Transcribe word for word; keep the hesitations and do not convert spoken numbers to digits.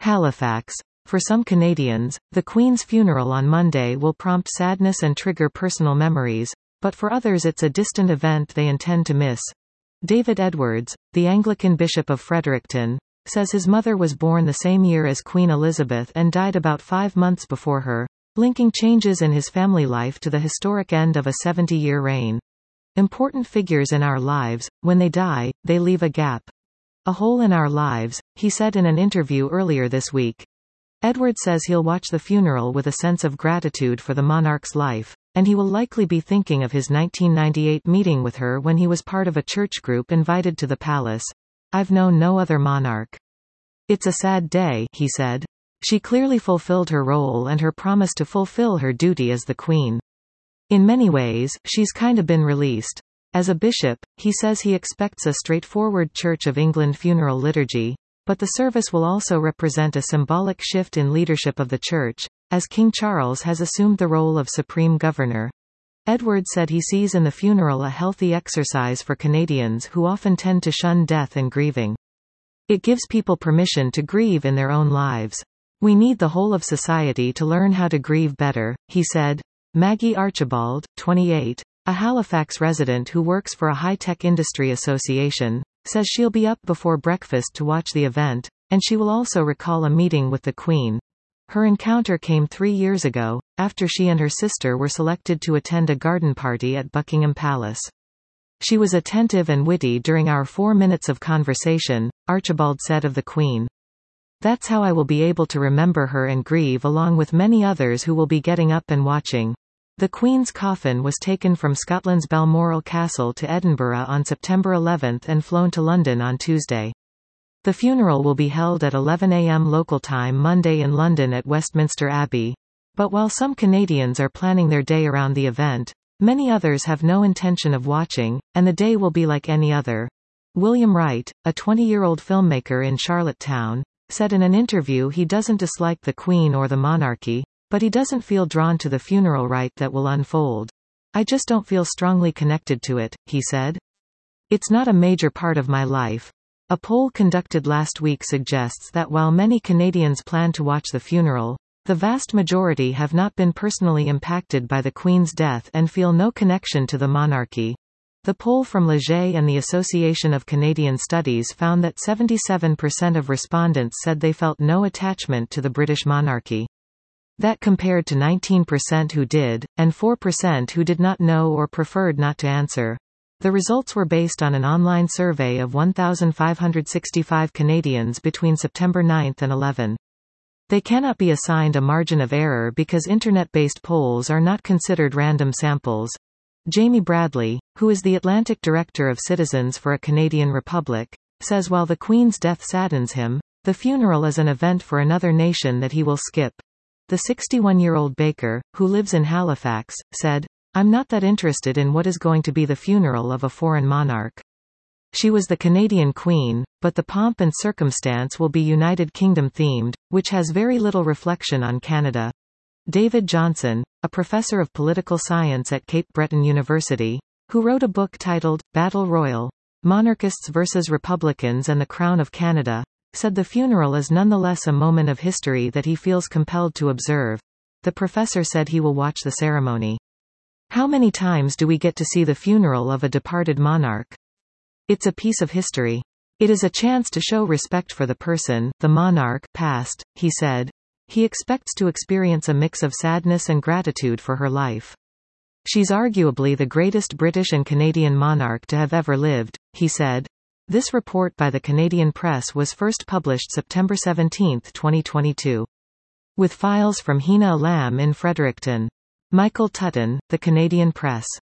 Halifax. For some Canadians, the Queen's funeral on Monday will prompt sadness and trigger personal memories, but for others it's a distant event they intend to miss. David Edwards, the Anglican Bishop of Fredericton, says his mother was born the same year as Queen Elizabeth and died about five months before her, linking changes in his family life to the historic end of a seventy-year reign. Important figures in our lives, when they die, they leave a gap. A hole in our lives, he said in an interview earlier this week. Edward says he'll watch the funeral with a sense of gratitude for the monarch's life, and he will likely be thinking of his nineteen ninety-eight meeting with her when he was part of a church group invited to the palace. I've known no other monarch. It's a sad day, he said. She clearly fulfilled her role and her promise to fulfill her duty as the Queen. In many ways, she's kinda been released. As a bishop, he says he expects a straightforward Church of England funeral liturgy, but the service will also represent a symbolic shift in leadership of the Church, as King Charles has assumed the role of Supreme Governor. Edward said he sees in the funeral a healthy exercise for Canadians who often tend to shun death and grieving. It gives people permission to grieve in their own lives. We need the whole of society to learn how to grieve better, he said. Maggie Archibald, twenty-eight, a Halifax resident who works for a high-tech industry association, says she'll be up before breakfast to watch the event, and she will also recall a meeting with the Queen. Her encounter came three years ago, after she and her sister were selected to attend a garden party at Buckingham Palace. She was attentive and witty during our four minutes of conversation, Archibald said of the Queen. That's how I will be able to remember her and grieve along with many others who will be getting up and watching. The Queen's coffin was taken from Scotland's Balmoral Castle to Edinburgh on September eleventh and flown to London on Tuesday. The funeral will be held at eleven a m local time Monday in London at Westminster Abbey. But while some Canadians are planning their day around the event, many others have no intention of watching, and the day will be like any other. William Wright, a twenty-year-old filmmaker in Charlottetown, said in an interview he doesn't dislike the Queen or the monarchy, but he doesn't feel drawn to the funeral rite that will unfold. I just don't feel strongly connected to it, he said. It's not a major part of my life. A poll conducted last week suggests that while many Canadians plan to watch the funeral, the vast majority have not been personally impacted by the Queen's death and feel no connection to the monarchy. The poll from Leger and the Association of Canadian Studies found that seventy-seven percent of respondents said they felt no attachment to the British monarchy. That compared to nineteen percent who did, and four percent who did not know or preferred not to answer. The results were based on an online survey of one thousand five hundred sixty-five Canadians between September ninth and eleventh. They cannot be assigned a margin of error because internet-based polls are not considered random samples. Jamie Bradley, who is the Atlantic Director of Citizens for a Canadian Republic, says while the Queen's death saddens him, the funeral is an event for another nation that he will skip. The sixty-one-year-old baker, who lives in Halifax, said, I'm not that interested in what is going to be the funeral of a foreign monarch. She was the Canadian Queen, but the pomp and circumstance will be United Kingdom themed, which has very little reflection on Canada. David Johnson, a professor of political science at Cape Breton University, who wrote a book titled, Battle Royal: Monarchists versus Republicans and the Crown of Canada, said the funeral is nonetheless a moment of history that he feels compelled to observe. The professor said he will watch the ceremony. How many times do we get to see the funeral of a departed monarch? It's a piece of history. It is a chance to show respect for the person, the monarch, past, he said. He expects to experience a mix of sadness and gratitude for her life. She's arguably the greatest British and Canadian monarch to have ever lived, he said. This report by the Canadian Press was first published September seventeenth twenty twenty-two. With files from Hina Alam in Fredericton. Michael Tutton, The Canadian Press.